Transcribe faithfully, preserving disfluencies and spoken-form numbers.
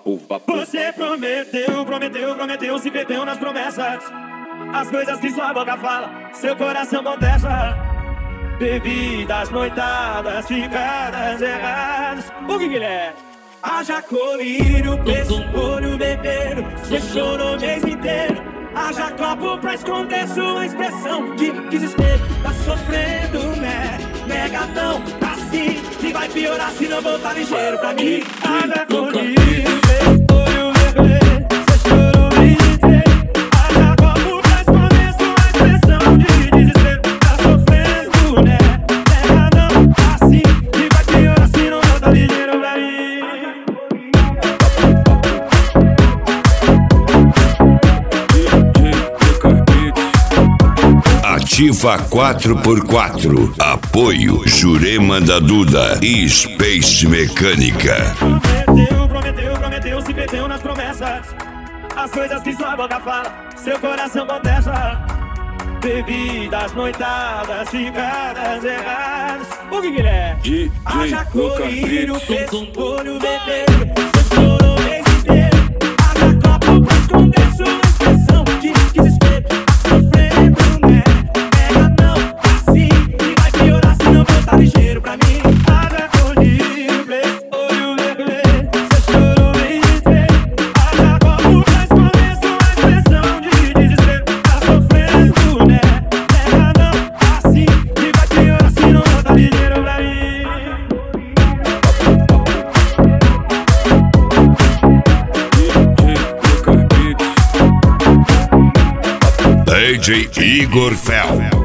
Vapo, vapo. Você prometeu, prometeu, prometeu, se perdeu nas promessas. As coisas que sua boca fala, seu coração contesta. Bebidas, noitadas, ficadas erradas. O que que ele é? Haja colírio, preço, olho, beber. Você chorou o mês inteiro. Haja copo pra esconder sua expressão de desespero. Tá sofrendo, né? Negadão, assim. E vai piorar se não voltar ligeiro pra mim. Haja colírio, preço, olho, beber. Você chorou o mês inteiro. Haja copo pra esconder sua expressão de desespero. Tá sofrendo, né? Negadão, assim. E vai piorar se não voltar ligeiro pra mim. Ativa quatro por quatro. Apoio Jurema da Duda e Space Mecânica. Prometeu, prometeu, prometeu, se perdeu nas promessas. As coisas que sua boca fala, seu coração contesta. Bebidas, noitadas, ficadas erradas. O que que ele é? D J Haja colírio, Luca preço, olho, beber. Você chorou o mês inteiro. Haja copo pra esconder sua expressão de desespero. Tá sofrendo, né? Pega não, assim. E vai piorar se não voltar ligeiro pra mim. Haja colírio, preço, olho, beber. Você chorou o mês inteiro. Haja copo pra esconder sua expressão de desespero. Tá sofrendo, né? Pega não, assim. E vai piorar se não voltar ligeiro pra mim. D J Igor Fel.